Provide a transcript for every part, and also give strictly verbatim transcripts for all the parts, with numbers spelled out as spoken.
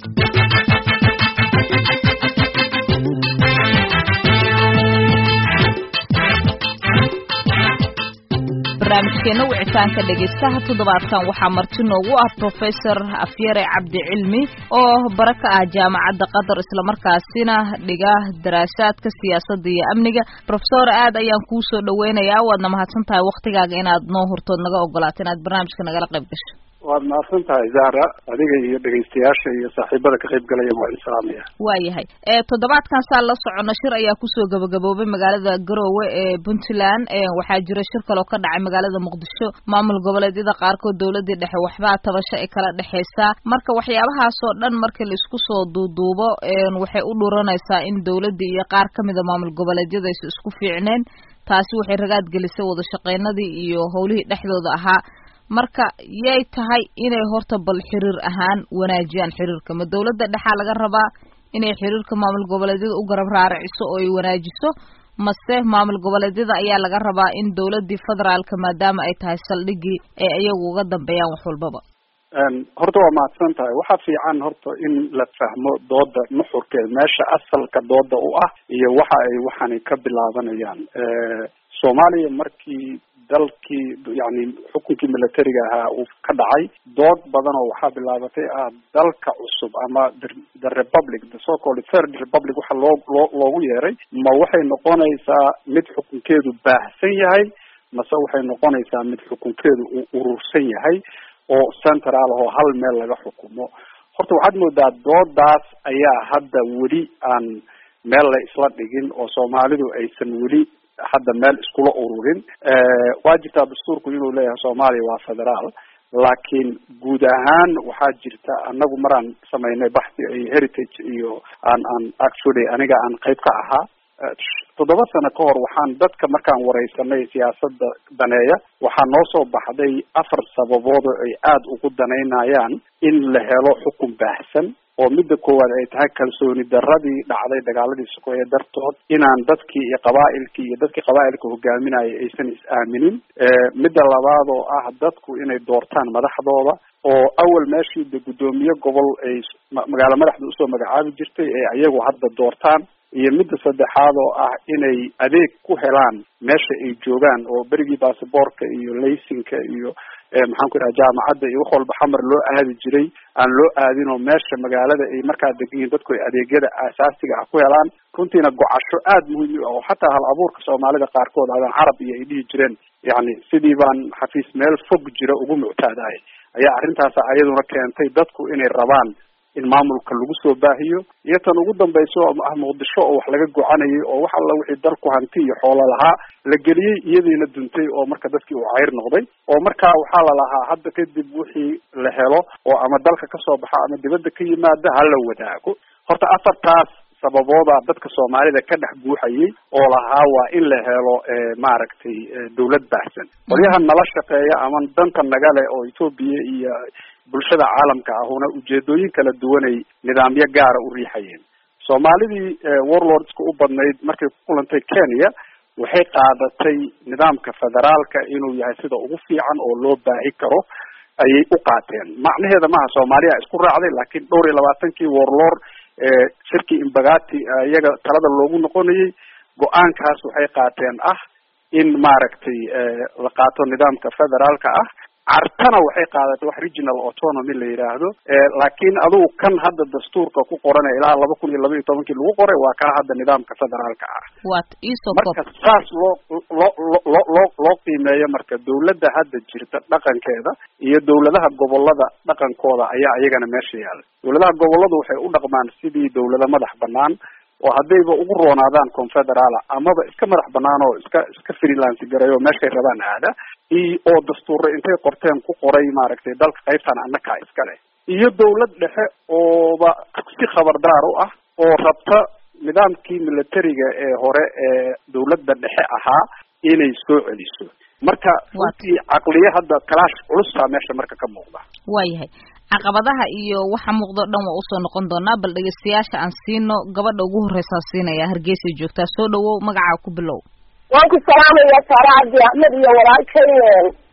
barnaamijkeena wicitaanka dhegeystaha toddobaadkan waxaa marti noogu ah Professor Afyare Cabdi Cilmi oo baraka ah jaamacadda Qatar isla markaasina dhiga daraasaadka siyaasadda iyo amniga. Professor aad ayaan kuu soo dhaweynayaa, waadna mahadsantahay waqtigaaga inaad noo hurtood naga ogolaato inaad barnaamijka nagala qayb gasho. waad mahadsan tahay Zahra, adiga iyo dhegeystayaasha iyo saaxiibada ka qayb galaya waa islaamaya. waayahay ee toddobaadkan saa la socono shir ayaa kusoo gabagaboobay magaalada Garowe ee Puntland. ee waxaa jira shir kale oo ka dhacay magaalada Muqdisho. maamul goboleedyada qaarkood dawladda dhexe waxba tabasho ay kala dhaxaysaa. marka waxyaabahaas oo dhan markii la isku soo duuduubo ee waxay u dhuranaysaa in dawladda iyo qaar kamid ah maamul goboleedyada ay isku fiicneen. taasi waxay ragaad gelisay wada shaqeynadii iyo howlihii dhexdooda ahaa. marka yay tahay inay horta bal xiriir ahaan wanaajiyaan xiriirka ma dawladda dhexe laga rabaa inay xiriirka maamul goboleedyada u garab raaraciso oo ay wanaajiso, mase maamul goboleedyada ayaa laga rabaa in dawladii federaalka maadaama ay tahay saldhigii ee iyagu uga dambeeyaan wax walbaba? horta waa mahadsan tahay. waxaa fiican horta in la fahmo dooda nuxurkeeda, meesha asalka dooda u ah iyo waxa ay waxani ka bilaabanayaan. Soomaaliya markii dalkii yani xukunkii militariga ahaa uu ka dhacay, dood badan oo waxaa bilaabatay ah dalka cusub ama the republic, the so called third republic waxa loo loo loogu yeeray, ma waxay noqonaysaa mid xukunkeedu baahsan yahay mase waxay noqonaysaa mid xukunkeedu uu urursan yahay oo central oo hal meel laga xukumo. horta waxaad moodaa doodaas ayaa hadda weli aan meel la isla dhigin oo Soomaalidu aysan weli hadda meel iskula ururin. waa jirtaa dastuurku inuu leeyahay Soomaaliya waa federaal, laakiin guud ahaan waxaa jirta anagu maraan samaynay baxthi ay heritage iyo aan aan actually aniga aan qayb ka ahaa toddoba sano ka hor waxaan dadka markaan wareysanay siyaasadda daneeya waxaa noo soo baxday afar sababood oo ay aad ugu daneynayaan in la helo xukun baahsan. oo midda koowaad ay tahay kalsooni darradii dhacday dagaaladii sokeeye dartood inaan dadkii iyo qabaa'ilkii iyo dadkii qabaa'ilka hogaaminayay aysan is-aaminin. midda labaad oo ah dadku inay doortaan madaxdooda oo awal meeshii de guddoomiye gobol ay magaalo madaxda usoo magacaabi jirtay ee iyagu hadda doortaan. iyo midda saddexaad oo ah inay adeeg ku helaan meesha ay joogaan oo berigii baasaboorka iyo laysinka iyo maxaan ku idhaha jaamacadda iyo wax walba xamar loo aadi jiray aan loo aadin oo meesha magaalada ay markaa degan yihiin dadku ay adeegyada aasaasiga ah ku helaan. runtiina gocasho aada muhiim u ah oo xataa hal abuurka Soomaalida qaarkood adan carab iyo ay dhihi jireen yani sidii baan xafiis meel fog jira ugu muctaadahay ayaa arrintaas ayaduna keentay dadku inay rabaan in maamulka lagu soo baahiyo. iyo tan ugu dambayso ah Muqdisho oo wax laga gocanayay oo wax alla wixii dalku hanti iyo xoolo lahaa la geliyay iyadiina duntay oo marka dadkii uu cayr noqday oo markaa waxaa la lahaa hadda kadib wixii la helo oo ama dalka ka soo baxa ama dibadda ka yimaada ha la wadaago. horta afartaas sababooda dadka Soomaalida ka dhex buuxayay oo lahaa waa in la helo maaragtay dawlad baahsan. qolyahan nala shaqeeya ama danta nagale oo Ethiopia iyo bulshada caalamka ahuna ujeedooyin kala duwanay nidaamyo gaara u riixayeen. Soomaalidii warlordska u badnayd markay ku kulantay Kenya waxay qaadatay nidaamka federaalka inuu yahay sida ugu fiican oo loo baahi karo ayay u qaateen. macnaheeda maaha Soomaaliya isku raacday, laakiin dhowr iyo labaatankii warlord ee shirki Imbagati iyaga talada loogu noqonayay go-aankaas waxay qaateen ah in maaragtay la qaato nidaamka federaalka ah. cartana waxay qaadatay wax regional autonomy la yiraahdo. laakiin adigu kan hadda dastuurka ku qoran ilaa laba kun iyo laba iyo tobankii lagu qoray waa ka hadda nidaamka federaalka ah. What is marka saas loo loo loo loo qiimeeyo marka dawladda hadda jirta dhaqankeeda iyo dawladaha gobolada dhaqankooda ayaa iyagana meesha yaala. dawladaha goboladu waxay u dhaqmaan sidii dawlada madax banaan oo haddayba ugu roonaadaan confederaal amaba iska madax banaan oo iska iska freelance gareeyo meeshay rabaan aada iyo oo dastuurre intay qorteen ku qoray maaragtay dalka qaybtan annaka iskale iyo dawlad dhexe ooba si khabardaar u ah oo rabta nidaamkii militariga ee hore ee dawladda dhexe ahaa inay soo celiso. marka runtii caqliye hadda kalaash culusaa meesha marka ka muuqda. waayahay caqabadaha iyo waxa muuqdo dhan waa usoo noqon doonaa, bal dhegeystayaasha aan siino gabadha ugu horeysa siinaya Hargeysa joogtaa. soo dhawow, magacaa ku bilow. waan ku salaamayaa Saara Cabdi Axmed iyo walaalkay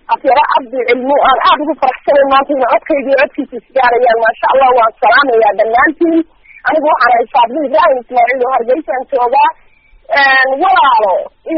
afyara cabdi cilmi aan aada ugu faraxsanay maanta ina codkayga iyo codkiisa isgaarayaan maasha allah waan salaamayaa dhammaantiin anigu waxaan ahay saabdi ibraahim ismaaciil oo hargeysaan joogaa walaalo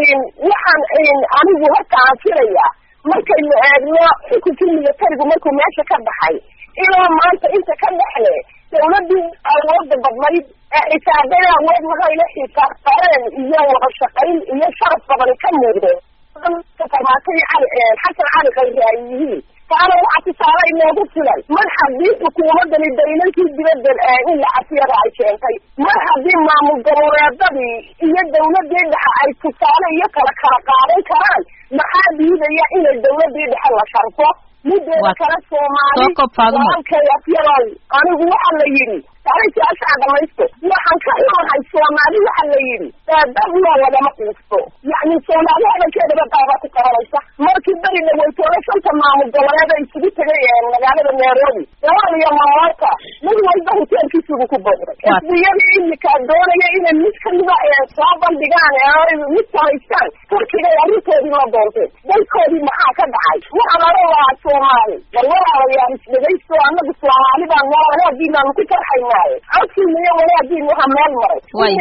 waxaan anigu horta aan filaya markaynu eegno xukunkii militarigu markuu meesha ka baxay ilaa maanta inta ka dhexle dawladii awooda badnayd ee xisaabada awood lahayla xisaabtareen iyo wada shaqayn iyo sharaf badan ka muuqdo farmaatay cali xasan cali khayri ay yihiin taana waxaa tusaale inoogu filan mar haddii xukuumadani daylankii dibadda in la casiyada ay keentay mar haddii maamul goboleedadii iyo dawladii dhexe ay tusaale iyo kala kala qaadan karaan maxaa diidaya inay dawladii dhexe la sharfo mideeda kale soomaali walaalkay afyarow anigu waxaa la yidhi taariikhyaashaa dhamaysto waxaan ka leehay soomaali waxaa la yidhi dad loo wadama quusto yacni soomaali hadalkeedaba daaba ku qabanaysa markii beri dhaweytoole shanta maamul goboleed ay isugu tegay magaalada nairobi gabar iyo mamoota mid walba hoteelkiisugu ku booqday xisbiyadii imika doonaya inay mid kamida soo bandhigaan mid samaystaan turkiga arrintoodii la doonteen dalkoodii maxaa ka dhacay waxaan oran lahaa soomaali bal walaalayaal isdhegaysto anagu soomaali baan noo wanaagii baanu ku farxaynaaye codkiina iyo wanaagiin waxa meel maray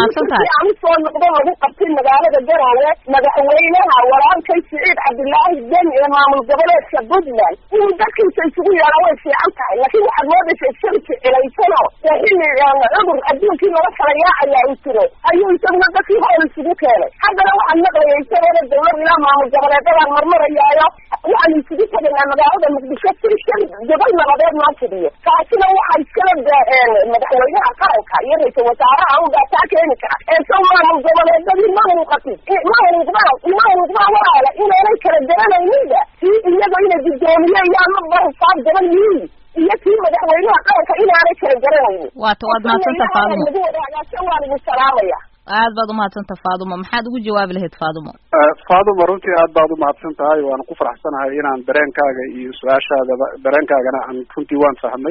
aan usoo noqdo lagu qabtay magaalada garoowe madaxweynaha walaalkay siciid cabdilaahi deni ee maamul goboleedka puntland inuu dadkiisa isugu yeedha way fiican tahay laakiin waxaad moodaysa isaga jecelaysano ee xilli cudur adduunkii laga kala yaacayaa uu jiro ayuu isaguna dadkii hool isugu keenay haddana waxaan maqlaya isagooda dawlad ilaa maamul goboleedadaan marmarayaayo waxaan isugu tegaynaa magaalada muqdisho si shir gobol nabadeed noo fidiyo taasina waxaa iskala madaxweynaha qaranka iyo ra-iisul wasaaraha unbaa taa keeni kara ee sow maamul goboleedadii ma muuqatin ma muuqdaan ma muuqdaan walaala inaanay kala garanayninba si iyaga inay guddoomiye iyo ama barufaad gaban yihiin iyo kii madaxweynaha qaranka inaanay kala garanaynin waata waad mahadsanta faadumo lagu wadaagaasho waan idin salaamaya aad baad umahadsantaha faadumo maxaad ugu jawaabi lahayd faadumo faadumo runtii aad baad umahadsan tahay waan ku faraxsanahay inaan dareenkaaga iyo su-aashaadaba dareenkaagana aan runtii waan fahmay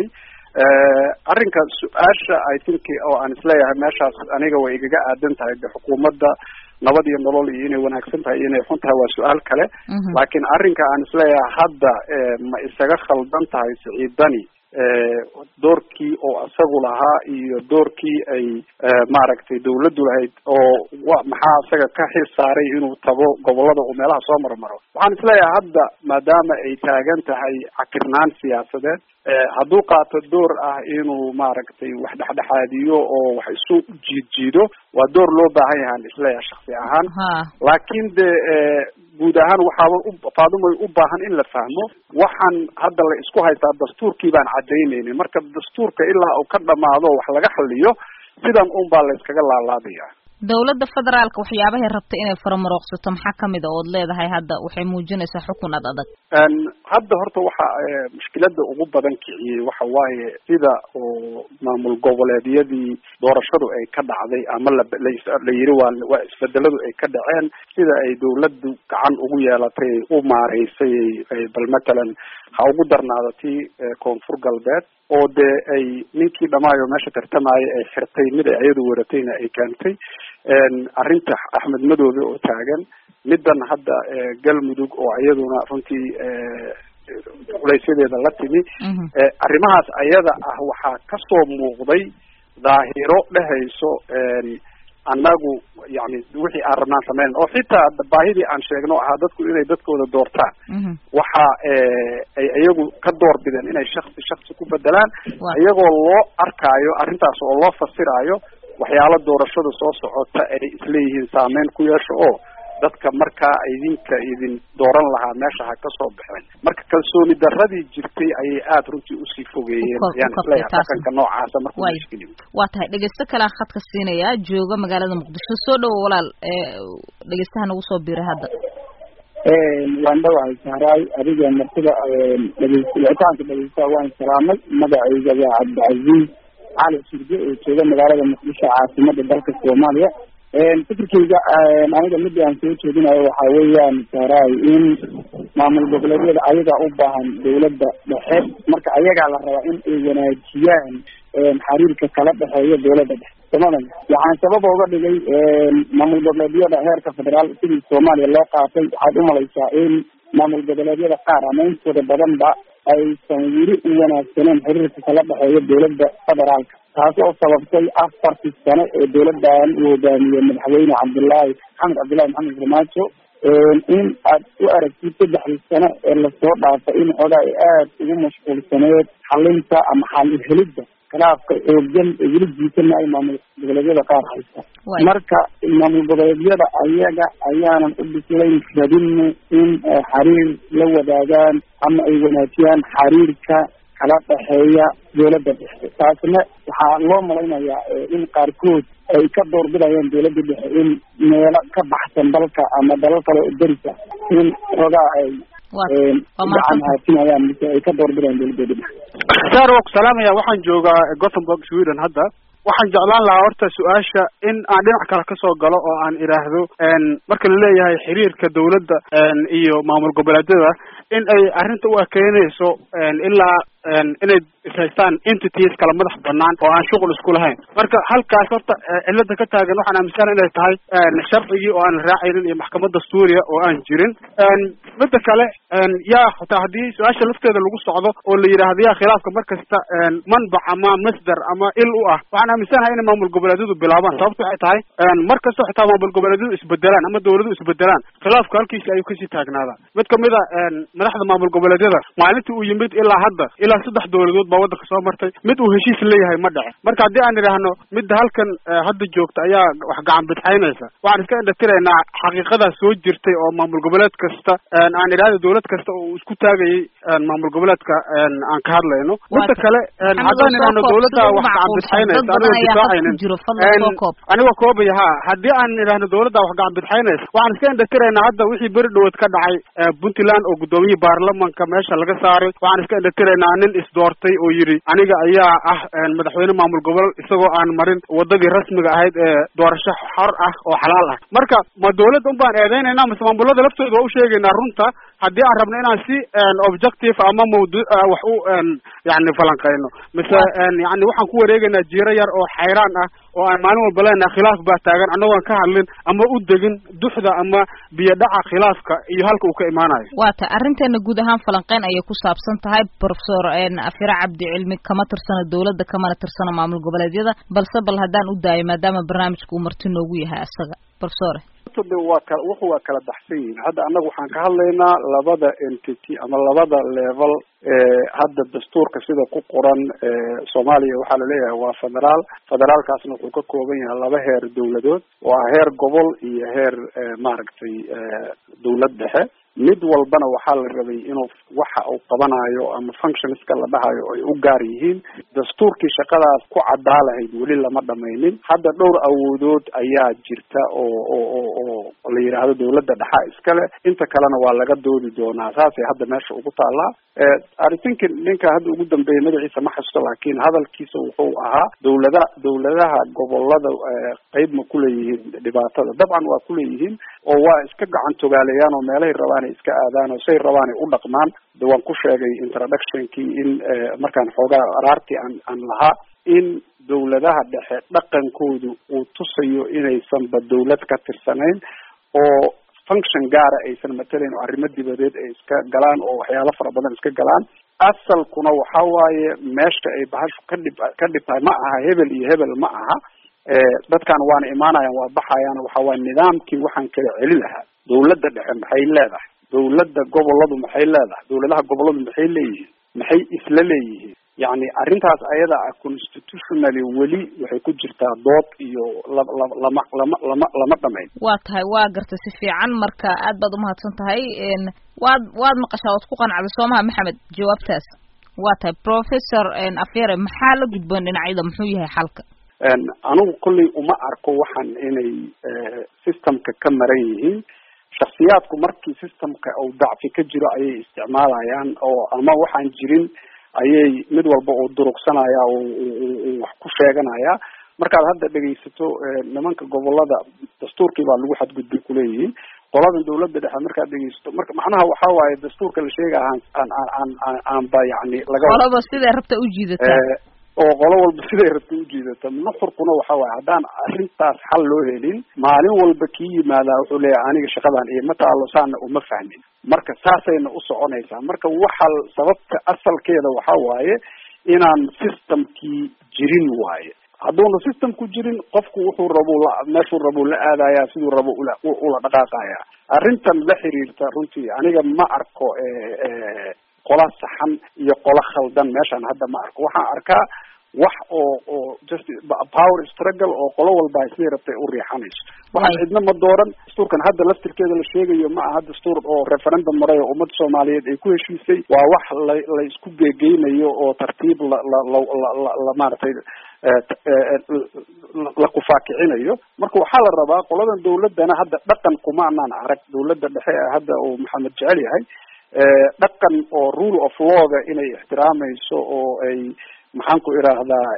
arrinka su-aasha I think oo aan isleeyahay meeshaas aniga way igaga aadan tahay de xukuumadda nabad iyo nolol iyo inay wanaagsan tahay inay xun tahay waa su-aal kale laakiin arrinka aan isleeyahay hadda ma isaga khaldan tahay siciidani doorkii oo isagu lahaa iyo doorkii ay maaragtay dawladdu lahayd oo wa maxaa isaga ka xil saaray inuu tago gobolada uu meelaha soo marmaro waxaan isleeyahay hadda maadaama ay taagan tahay cakirnaan siyaasadeed hadduu qaato door ah inuu maaragtay wax dhexdhexaadiyo oo wax isu jiidjiido waa door loo baahan yahaan isleeyahay shaksi ahaan laakiin de guud ahaan waxaaba faadumay u baahan in la fahmo waxaan hadda la isku haystaa dastuurkii baan cadaynaynin marka dastuurka ilaa uu ka dhamaado wax laga xaliyo sidan un baa la iskaga laalaabaya dawladda federaalka waxyaabahay rabtay inay faramarooqsato maxaa kamid a ood leedahay hadda waxay muujinaysaa xukun ad adag hadda horta waxa mushkilada ugu badan kiciyey waxa waaye sida oo maamul goboleedyadii doorashadu ay ka dhacday ama la la yiri waa waa isbedeladu ay ka dhaceen sida ay dawladdu gacan ugu yeelatay u maareysay bal matalan ha ugu darnaadatii koonfur galbeed oo de ay ninkii dhamaayo meesha tartamaya ay xirtay mid ay iyadu waratayna ay keentay arrinta axmed madoobe oo taagan middan hadda galmudug oo iyaduna runtii culaysadeeda la timi arrimahaas ayada ah waxaa kasoo muuqday daahiro dhehayso annagu yani wixii aan rabnaan sameyn oo xitaa baahidii aan sheegno ahaa dadku inay dadkooda doortaan waxa ay iyagu ka door bideen inay shaksi shaksi ku bedelaan iyagoo loo arkaayo arrintaas oo loo fasiraayo waxyaalo doorashada soo socota ay isleeyihiin saameyn ku yeesho oo dadka markaa idinka idin dooran lahaa meesha ha kasoo baxeen marka kalsooni daradii jirtay ayay aada runtii usii fogeeyeen ayaan isleeyahay dhaqanka noocaasa markuu mushkil waa tahay dhegeysto kalea khadka siinaya jooga magaalada muqdisho soo dhowo walaal dhegeystaha nagu soo biiray hadda waan dhawahay sahraay adiga martida dhegeystayaasha dhegeystaha waan salaamay magacayga waa cabdicasiis cali shirge oo jooga magaalada muqdisho caasimada dalka soomaaliya fikirkayga aniga midda aan soo jeedinayo waxaa weeyaan sahraay in maamul goboleedyada ayagaa u baahan dawladda dhexe marka ayagaa la rabaa in ay wanaajiyaan xiriirka kala dhexeeya dawladda dhexe somalia waxaan sababa uga dhigay maamul goboleedyada heerka federaal sidii soomaaliya loo qaatay waxaad umalaysaa in maamul goboleedyada qaar ama intooda badanba aysan weli u wanaagsaneen xiriirka kala dhexeeya dowladda federaalka, taas oo sababtay afartii sano ee dowladdan uu hogaamiyey madaxweyne cabdullaahi maxamed cabdullaahi maxamed farmaajo in aad u aragtid saddexdii sano ee lasoo dhaafay in xogaa ay aada ugu mashquulsaneed xalinta ama xal helidda khilaafka xoogan ee weli jiitana ay maamul goboleedyada qaar haysta. marka maamul goboleedyada ayaga ayaanan u bislayn rabin in xiriir la wadaagaan ama ay wanaajiyaan xiriirka kala dhexeeya dowladda dhexe. taasna waxaa loo malaynayaa in qaarkood ay ka doorbidayaan dowladda dhexe in meelo ka baxsan dalka ama dalal kale oo derisa in xogaa ay gacan haatinayaan mise ay ka doorbidayaan dowladda dhexe. saar waa ku salaamaya, waxaan joogaa Gothenburg, Sweden hadda. waxaan jeclaan lahaa horta su-aasha in aan dhinac kale kasoo galo oo aan idhaahdo marka la leeyahay xiriirka dowladda iyo maamul goboleedyada in ay arrinta u ekeynayso ilaa inay ishaystaan entities kala madax banaan oo aan shuqul isku lahayn. marka halkaas horta cilada ka taagan waxaan aaminsan inay tahay sharcigii oo aan raacaynin iyo maxkamad dastuuriya oo aan jirin. midda kale yaa hataa haddii su-aasha lafteeda lagu socdo oo la yidhaahdo yaa khilaafka markasta manbac ama masdar ama il u ah, waxaan aaminsanahay inay maamul goboleedyadu bilaabaan. sababto waxay tahay markastoo xitaa maamul goboleedyadu isbedelaan ama dawladu isbedelaan khilaafka halkiisa ayuu kasii taagnaadaa. mid kamid a madaxda maamul goboleedyada maalintii uu yimid ilaa hadda ilaa saddex dowladood baa waddanka soo martay, mid uu heshiis leeyahay ma dhace. marka haddii aan idhaahno midda halkan hadda joogta ayaa wax gacan bidxaynaysa, waxaan iska indhatiraynaa xaqiiqadaa soo jirtay oo maamul goboleed kasta aan idhaahdo dowlad kasta oo isku taagayay maamul goboleedka aan ka hadlayno. midda kale haddaan idhaahno dowladda wax gacan bidxaynaysa anigoo difaacaynin anigoo koobaya ha haddii aan idhaahno dowladda wax gacan bidxaynaysa, waxaan iska indhatiraynaa hadda wixii beri dhawood ka dhacay puntland oo gudoomiyihii baarlamanka meesha laga saaray. waxaan iska indhatiraynaa nin isdoortay oo yidhi aniga ayaa ah madaxweyne maamul gobol isagoo aan marin wadadii rasmiga ahayd ee doorasho xor ah oo xalaal ah. marka ma dowladda un baan eedeynayna mise maamulada laftooda waa u sheegaynaa runta haddii aan rabno inaan si objective ama mawduuc wax u yani falanqeyno, mise yani waxaan ku wareegaynaa jiiro yar oo xayraan ah oo aan maalin walba leenahay khilaaf baa taagan annagoon ka hadlin ama u degin duxda ama biyo dhaca khilaafka iyo halka uu ka imaanayo. waata arrinteena guud ahaan falanqeyn ayay ku saabsan tahay. professor afira cabdi cilmi kama tirsana dowladda kamana tirsana maamul goboleedyada, balse bal haddaan u daayo maadaama barnaamijka uu marti noogu yahay asaga. professor waa ka wuxuu waa kala baxsan yihiin. hadda annaga waxaan ka hadlaynaa labada entity ama labada level ee hadda dastuurka sida ku qoran Soomaaliya waxaa la leeyahay waa federaal. federaalkaasna wuxuu ka kooban yahay laba heer dowladood, waa heer gobol iyo heer maaragtay dowlad dhexe. mid walbana waxaa la rabay inuu waxa uu qabanayo ama functionska la dhahayo ay u gaar yihiin. dastuurkii shaqadaas ku cadaa lahayd weli lama dhamaynin. hadda dhowr awoodood ayaa jirta oo oo oo la yidhaahdo dowladda dhexa iskale, inta kalena waa laga doodi doonaa. saasay hadda meesha ugu taallaa. I think ninka hadda ugu dambeeyay magaciisa ma xusto, laakiin hadalkiisa wuxuu ahaa dowlada dowladaha gobolada qayb ma kuleeyihiin dhibaatada. dabcan waa kuleeyihiin oo waa iska gacan togaalayaan oo meelahay rabaan iska aadaan oo say rabaan ay u dhaqmaan. de waan ku sheegay introductionkii in markaan xoogaa araartii aan aan lahaa in dowladaha dhexe dhaqankoodu uu tusayo inaysanba dowlad ka tirsanayn oo function gaara aysan matalayn oo arrimo dibadeed ay iska galaan oo waxyaalo fara badan iska galaan. asalkuna waxa waaye meesha ay bahashu ka dhib ka dhibtahay ma aha hebel iyo hebel ma aha. dadkan waana imaanayaan waa baxayaan. waxa waaye nidaamkii waxaan kala celin lahaa. dowladda dhexe maxay leedahay, dowladda goboladu maxay leedahay, dowladaha goboladu maxay leeyihiin, maxay isla leeyihiin. yani arrintaas ayada ah constitutionally weli waxay ku jirtaa dood iyo lama lama lama lama lama dhamayn. waa tahay waa gartay si fiican. marka aad baad umahadsan tahay. waad waad maqashaa waad ku qanacday soomaha maxamed jawaabtaas. waa tahay professor afyare maxaa la gudboon dhinacyada, muxuu yahay xalka? anigu kolley uma arko waxaan inay systemka ka maran yihiin. shaksiyaadku markii systemka uu dacfi ka jiro ayay isticmaalayaan oo ama waxaan jirin ayay mid walba oo durugsanaya oo wax ku sheeganaya. markaad hadda dhegaysato nimanka gobolada dastuurkii baa lagu xadgudbay kuleeyihiin. qoladan dowladda dhexe markaad dhegaysato marka macnaha waxa waaye dastuurka la sheegaya aan aan aan aan ba yani laga qolaba sidee rabta u jiidataa oo qolo walba siday rabta ujeedata. nuxurkuna waxa waaye haddaan arrintaas xal loo helin maalin walba kii yimaadaa wuxuu leeyahay aniga shaqadan iyo mataalo saana uma fahmin, marka saasayna u soconaysaa. marka waxa sababta asalkeeda waxa waaye inaan systemkii jirin waaye. hadduuna systemku jirin qofku wuxuu rabo meeshuu rabo la aadayaa, siduu rabo ula ula dhaqaaqaya. arrintan la xiriirta runtii aniga ma arko qola saxan iyo qola khaldan meeshaan hadda ma arko. waxaan arkaa wax oo oo just power struggle oo qolo walba ay sidii rabtay u riixanayso. waxaan cidna ma dooran. dastuurkan hadda laftirkeeda la sheegayo ma aha dastuur oo referendum maray oo ummadda Soomaaliyeed ay ku heshiisay. waa wax la la isku geegeynayo oo tartiib la la la la maartay la kufaakicinayo. marka waxaa la rabaa qoladan dawladana hadda dhaqan kuma aanan arag dawladda dhexe hadda oo Maxamed jecel yahay dhaqan oo rule of law-ga inay ixtiraamayso oo ay maxaan ku iraahdaa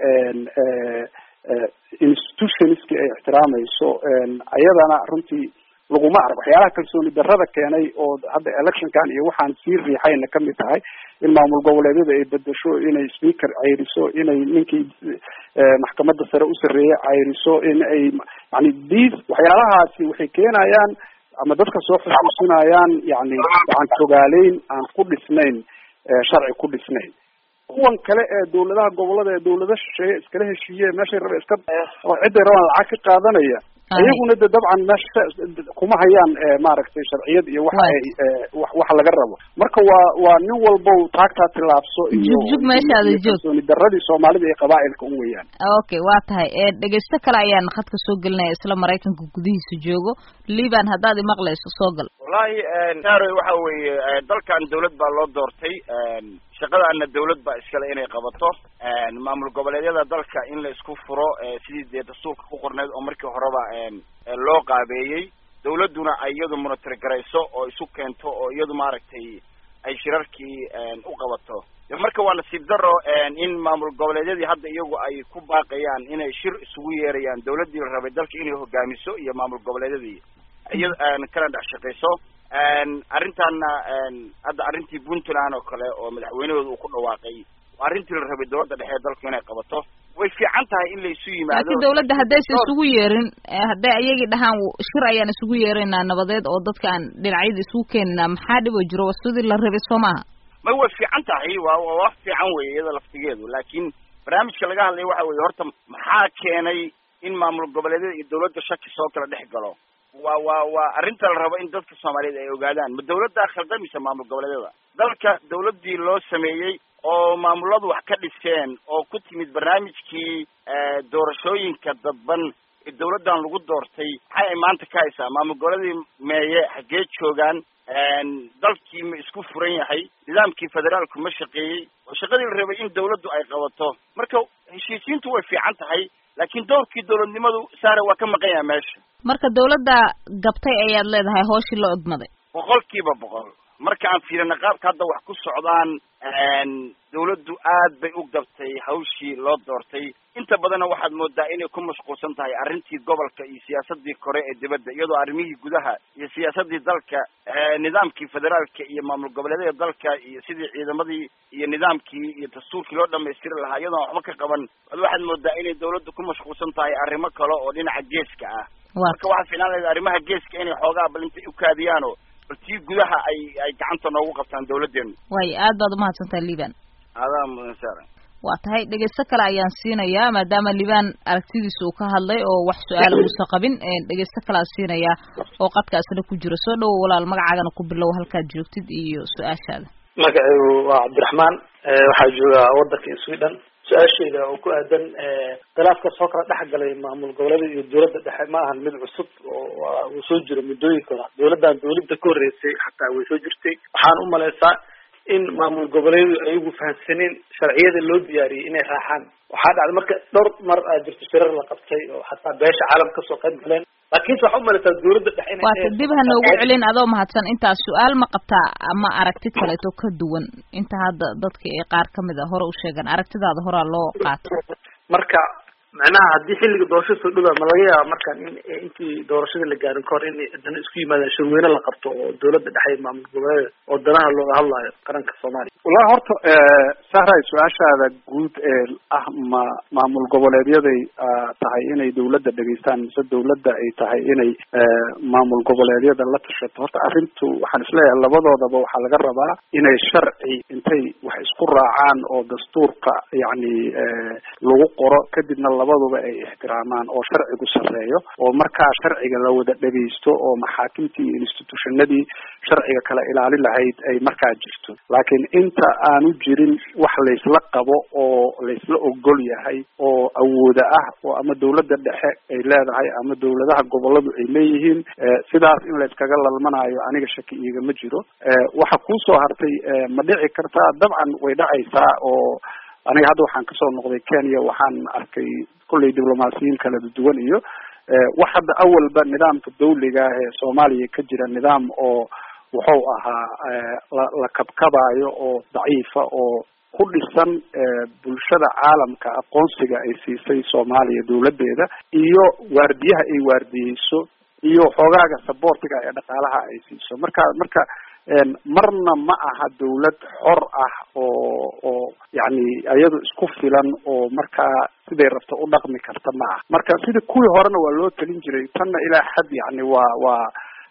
institutionski ay ixtiraamayso ayadana runtii laguma arag. waxyaalaha kalsooni darrada keenay oo hadda electionkan iyo waxaan sii riixayna kamid tahay in maamul goboleedyada ay bedesho, inay speaker cayriso, inay ninkii maxkamadda sare u sareeyay cayriso, in ay yani these waxyaalahaasi waxay keenayaan ama dadka soo xusuusinayaan yani gacan togaaleyn aan ku dhisnayn sharci ku dhisnayn. kuwan kale ee dawladaha gobolada ee dawlada shisheeye iskala heshiiye meeshay raba iska oo ciday rabaan lacag ka qaadanaya ayaguna de dabcan meesha kuma hayaan maaragtay sharciyad iyo waxa ay wax laga rabo. marka waa waa nin walba taagtaa tilaabso iyo jug meeshaada joog daradii Soomaalida ee qabaa'ilka u weeyaan. okay waa tahay ee dhageysto kale ayaan khadka soo gelinaya isla Mareykanka gudihiisa joogo. Liban haddaad maqlayso soo gal. wallahi taaro waxa weeye dalkan dawlad baa loo doortay, shaqadaana dawlad baa iskale inay qabato. maamul goboleedyada dalka in la isku furo sidii dee dastuurka ku qorneed oo markii horeba loo qaabeeyey, dawladuna ay iyadu monitor garayso oo isu keento oo iyadu maaragtay ay shirarkii u qabato. marka waa nasiib daro in maamul goboleedyadii hadda iyagu ay ku baaqayaan inay shir isugu yeerayaan dawladii la rabay dalka inay hogaamiso iyo maamul goboleedyadii iyada kala dhex shaqeyso. arrintaana hadda arrintii Puntland oo kale oo madaxweynahooda uu ku dhawaaqay arrintii la rabay dawladda dhexe ee dalka inay qabato way fiican tahay in la isu yimaado. laakiin dawladda hadday isugu yeerin hadday ayagii dhahaan shir ayaan isugu yeeraynaa nabadeed oo dadka aan dhinacyada isugu keenna maxaa dhibo jiro sidii la rabay soo maaha? ma way fiican tahay waa wax fiican weeye iyada laftigeedu, laakiin barnaamijka laga hadlay waxa weeye horta maxaa keenay in maamul goboleedyada iyo dawladda shaki soo kala dhex galo. waa waa waa arrinta la rabo in dadka Soomaaliyeed ay ogaadaan ma dawladda khaldamisa maamul goboleedyada. dalka dawladdii loo sameeyey oo maamuladu wax ka dhiseen oo ku timid barnaamijkii doorashooyinka dadban ee dawladdan lagu doortay maxay ay maanta ka haysaa? maamul goboleedii meeye xaggee joogaan? dalkii ma isku furan yahay? nidaamkii federaalku ma shaqeeyey? oo shaqadii la rabay in dawladdu ay qabato. marka heshiisiintu way fiican tahay laakiin doorkii dawladnimadu saare waa ka maqan yahay meesha. marka dawladda gabtay ayaad leedahay hooshii loo ogmaday boqolkiiba boqol. marka aan fiirino qaabka hadda wax ku socdaan dawladdu aad bay u gabtay hawshii loo doortay. inta badanna waxaad moodaa inay ku mashquulsan tahay arrintii gobolka iyo siyaasadii kore ee dibadda, iyadoo arrimihii gudaha iyo siyaasadii dalka nidaamkii federaalka iyo maamul goboleedyada dalka iyo sidii ciidamadii iyo nidaamkii iyo dastuurkii loo dhamaystiri lahaa iyadoon waxba ka qaban. waxaad moodaa inay dawladdu ku mashquulsan tahay arrimo kale oo dhinaca geeska ah. marka waxaa fiilan lahayd arrimaha geeska inay xoogaa bal intay u kaadiyaano baltii gudaha ay ay gacanta noogu qabtaan dawladdeenu. way aad baad umahadsantahay Liban. adaa mudan saaran. waa tahay dhegeysto kale ayaan siinayaa maadaama Liban aragtidiisa uu ka hadlay oo wax su'aal uusan qabin dhegeysto kale aan siinayaa oo qadkaasna ku jira. soo dhawo walaal magacaagana ku bilow halkaad joogtid iyo su'aashaada. magacaygu waa Cabdiraxmaan waxaa jooga waddanka Sweden. su-aashayda oo ku aadan khilaafka soo kala dhex galay maamul goboleedyada iyo dawladda dhexe ma ahan mid cusub oo uu soo jiro muddooyinka hore. dawladdan dawladda ka horreysay xataa way soo jirtay. waxaan u malaysaa in maamul goboleedyadu ayagu fahamsaneen sharciyada loo diyaariyey inay raacaan. waxaa dhacday marka dhowr mar aa jirto shirar la qabtay oo xataa beesha caalam kasoo qayb galeen, laakiinse waxaa u malaysaa dawladda dhexe inay waata dib ha noogu celin adoo mahadsan. intaas su-aal ma qabtaa ama aragti kaleeto ka duwan inta hadda dadka ee qaar kamid a hore u sheegan aragtidaada horaa loo qaato? marka macnaha haddii xilliga doorashada soo dhowaa ma laga yaaba markaan in intii doorashada la gaarin kahor in dana isku yimaadaan shirweyne la qabto oo dawladda dhexe maamul goboleeda oo danaha looga hadlaayo qaranka Soomaaliya? wallahi horta sahray su-aashaada guud ee ah ma maamul goboleedyaday tahay inay dawladda dhegeystaan mise dawladda ay tahay inay maamul goboleedyada la tashato. horta arrintu waxaan isleeyahay labadoodaba waxaa laga rabaa inay sharci intay wax isku raacaan oo dastuurka yacni lagu qoro, kadibna labaduba ay ixtiraamaan oo sharcigu sarreeyo, oo markaa sharciga la wada dhegeysto oo maxaakimtii iyo institutionadii sharciga kala ilaalin lahayd ay markaa jirto. laakiin inta aanu jirin wax laysla qabo oo laysla ogol yahay oo awooda ah oo ama dawladda dhexe ay leedahay ama dawladaha goboladu ay leeyihiin, sidaas in layskaga lalmanayo aniga shaki iigama jiro. waxa kusoo hartay ma dhici kartaa? dabcan way dhacaysaa. oo aniga hadda waxaan kasoo noqday Kenya, waxaan arkay kulley diblomaasiyiin kala duwan iyo wax hadda awalba nidaamka dawliga ee Soomaaliya ka jira nidaam oo wuxuu ahaa la kabkabayo oo daciifa oo ku dhisan bulshada caalamka aqoonsiga ay siisay Soomaaliya dawladeeda iyo waardiyaha ay waardiyeyso iyo xoogaaga supportiga ee dhaqaalaha ay siiso. marka marka marna ma aha dawlad xor ah oo oo yani iyadu isku filan oo markaa siday rabto u dhaqmi karta ma aha. marka sidii kuwii horena waa loo talin jiray, tanna ilaa xad yani waa waa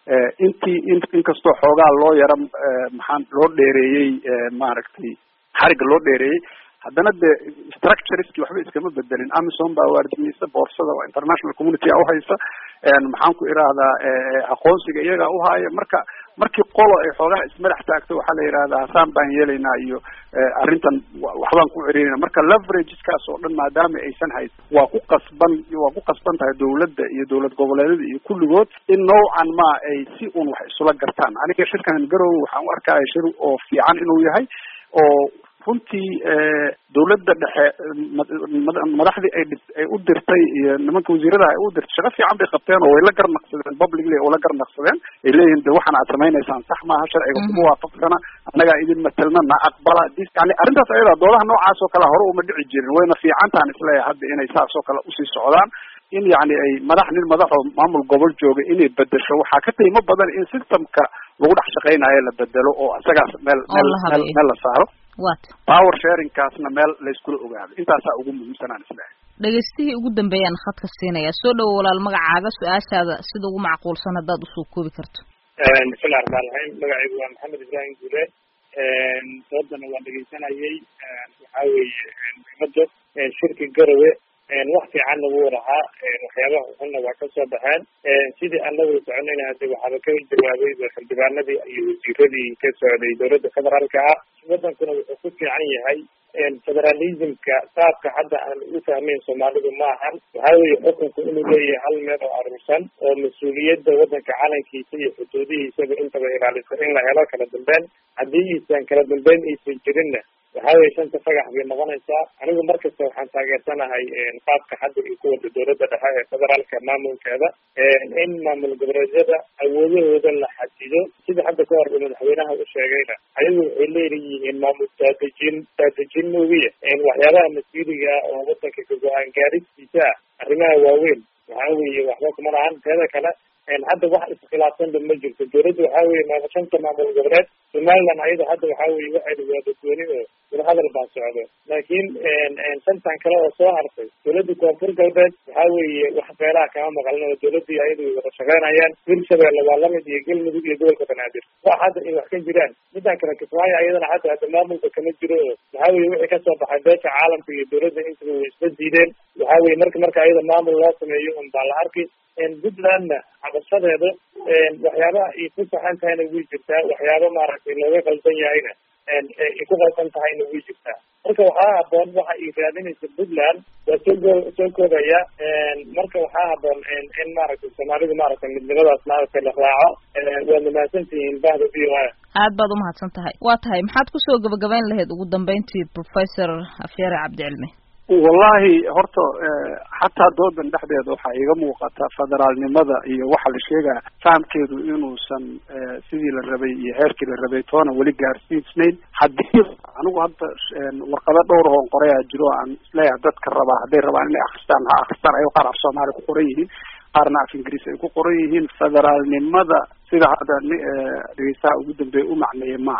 intii in inkastoo xoogaa loo yara maxaan loo dheereeyey maaragtay xariga loo dheereeyey, haddana de structureski waxba iskama bedelin. Amazon baa waardiyeysa, boorsada waa international community a uhaysa, maxaan ku irahdaa aqoonsiga iyagaa uhaaya. marka markii qolo ay xoogaa ismadax taagto waxaa la yidhahdaa hasaan baan yeelaynaa iyo arrintan waxbaan ku cerinayna. marka leverageskaas oo dhan maadaama aysan hayd, waa ku qasban waa ku qasban tahay dawladda iyo dawlad goboleedyada iyo kulligood in noocan ma ay si un wax isula gartaan. aniga shirkan garowe waxaan u arkaya shir oo fiican inuu yahay, oo runtii dawladda dhexe madaxdii ay ay u dirtay iyo nimanka wasiirada ay u dirtay shaqo fiican bay qabteen oo way la garnaqsadeen, publicly oo la garnaqsadeen. ay leeyihin de waxaan aad samaynaysaan sax maaha, sharciga kuma waafaqsana, annagaa idin matelna na aqbala. yani arrintaas ayada doodaha noocaas oo kale hore uma dhici jirin, wayna fiicantaan isleeyahay hadda inay saas oo kale usii socdaan. in yani ay madax nin madaxoo maamul gobol jooga inay bedesho waxaa ka qiimo badan in systemka lagu dhex shaqaynayo la bedelo oo isagaas meel meel meel la saaro. wat power sharingkaasna meel layskula ogaado. intaasaa ugu muhiimsanaan isleeyahay. dhegeystihii ugu dambeeyaan khadka siinaya. soo dhawo walaal, magacaaga, su-aashaada sida ugu macquulsan haddaad usoo koobi karto. bismillahi raxmaani raxiim. magacaygu waa maxamed ibrahim guule. doodana waan dhegeysanayay. waxaa weeye muhiimada shirki garowe wax fiican lagu warahaa, waxyaabaha xunna waa kasoo baxeen. sidii aan la wada soconayna hade waxaaba ka jawaabay xildhibaanadii iyo wasiiradii ka socday dawladda federaalka ah. wadankuna wuxuu ku fiican yahay federalismka qaabka hadda aan u fahmeyn soomaalidu ma ahan. waxaa weeye xukunku inuu leeyahay hal meel oo aruursan oo mas-uuliyadda wadanka calankiisa iyo xuduudihiisaba intaba ilaalisa in la helo kala dambeyn. haddii iisan kala dambeyn aysan jirinna waxaa weye shanta fagax bay noqonaysaa. anigu markasta waxaan taageersanahay qaabka hadda iyo kuwada dawladda dhexe ee federaalka maamulkeeda, in maamul goboleedyada awoodahooda la xadido. sida hadda ka hor madaxweynaha u sheegayna ayagu waxay leeyihiin maamul daadejin daadejin moogiya waxyaabaha mas-uuliga oo wadanka ka go-aan gaaristiisa arrimaha waaweyn waxaa weeye waxba kuma lahan. teeda kale hadda wax iskhilaafsanba ma jirto. dawladda waxaa weye ma shanta maamul goboleed, somaliland ayada hadda waxaa weye waxay waa dadweyne oo wadahadal baa socdo. laakiin shantan kale oo soo hartay dawladda koonfur galbeed waxaa weeye wax beelaha kama maqlin oo dawladii ayadu way wada shaqeynayaan. hirshabeelle waa lamid iyo galmudug iyo gobolka banaadir wax hadda in wax ka jiraan. midan kale kismaayo ayadana hadda hadda maamulka kama jiro oo waxaa weye wixii kasoo baxay beesha caalamka iyo dawladda intaba way isla diideen. waxaa weye marka marka ayada maamul loo sameeyo un baa la arki. puntlandna cabashadeeda waxyaabaha ay ku saxan tahayna way jirtaa, waxyaaba maaragtay looga qaldan yahayna ay ku qaldan tahayna way jirtaa. marka waxaa haboon waxa ay raadinaysa puntland waa soo soo koobaya. marka waxaa haboon in maaragtay soomaalidu maaragtay midnimadaas maaragtay la raaco. waa mahadsantihiin bahda v o a. aad baad umahadsan tahay. waa tahay maxaad kusoo gabagabayn lahayd ugu dambeyntii professor afyare cabdicilmi? wallahi horta xataa doodan dhexdeeda waxaa iiga muuqata federaalnimada iyo waxa la sheegaya fahamkeedu inuusan sidii la rabay iyo heerkii la rabay toona weli gaarsiisnayn. haddii anigu hadda warqado dhowr oon qorayaa jiro aan isleeyahay dadka rabaa hadday rabaan inay akristaan ha akristaan. ayago qaar af soomaali ku qoran yihiin, qaarna af ingiriis ay ku qoran yihiin. federaalnimada sida hadda dhegeystaha ugu dambeeya u macneeyay maaha.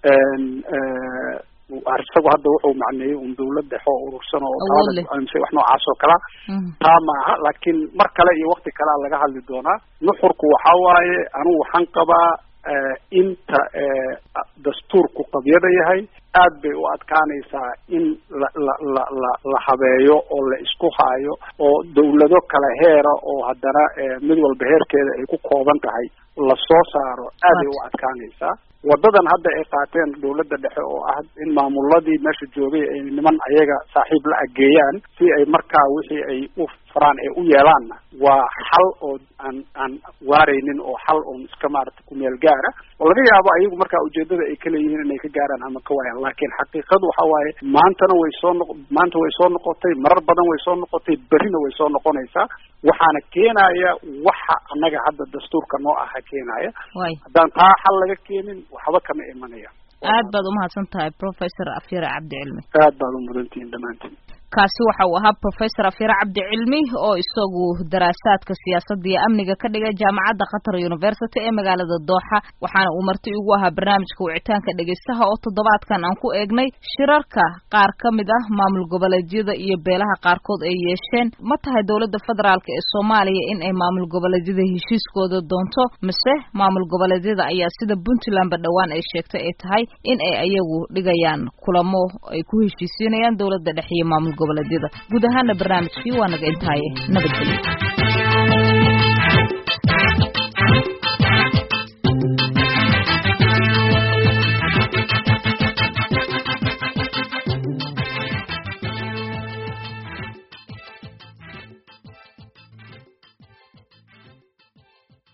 isagu hadda wuxuu macneeyey un dawlad dhexe oo urursan oo talada wax noocaas oo kala taa maaha laakiin mar kale iyo wakti kalea laga hadli doonaa nuxurku waxa waaye anigu waxaan qabaa inta dastuurku qabyada yahay aad bay u adkaanaysaa in la la la la la habeeyo oo la isku haayo oo dawlado kala heera oo haddana mid walba heerkeeda ay ku kooban tahay lasoo saaro aad ay u adkaanaysaa wadadan hadda ay qaateen dawladda dhexe oo ah in maamuladii meesha joogay ay niman ayaga saaxiib la ageeyaan si ay markaa wixii ay u faraan ay u yeelaanna waa xal oo aan aan waaraynin oo xal oo iska maarata ku meel gaara oo laga yaabo ayagu markaa ujeedada ay kala yihiin inay ka gaaraan ama ka waayaan laakiin xaqiiqadu waxa waaye maantana way soo noq maanta way soo noqotay marar badan way soo noqotay berrina way soo noqonaysaa waxaana keenaya waxa annaga hadda dastuurka noo aha keenaya haddaan taa xal laga keenin waxba kama imanaya aad baad umahadsan tahay professor Afyare Cabdi Cilmi aad baad umudantihiin dhamaantiin kaasi waxa uu ahaa professor Afyare Cabdi Cilmi oo isagu daraasaadka siyaasadda iyo amniga ka dhigay jaamacadda Qatar University ee magaalada Dooxa waxaana uu marti ugu ahaa barnaamijka wicitaanka dhageystaha oo toddobaadkan aan ku eegnay shirarka qaar kamid ah maamul goboleedyada iyo beelaha qaarkood ay yeesheen ma tahay dawladda federaalka ee Soomaaliya in ay maamul goboleedyada heshiiskooda doonto mise maamul goboleedyada ayaa sida Puntland ba dhawaan ay sheegtay ay tahay in ay ayagu dhigayaan kulamo ay ku heshiisinayaan dawladda dhexe iyo maamul goboleedyada guud ahaan barnaamijkii waa naga intaay nabadgelyo.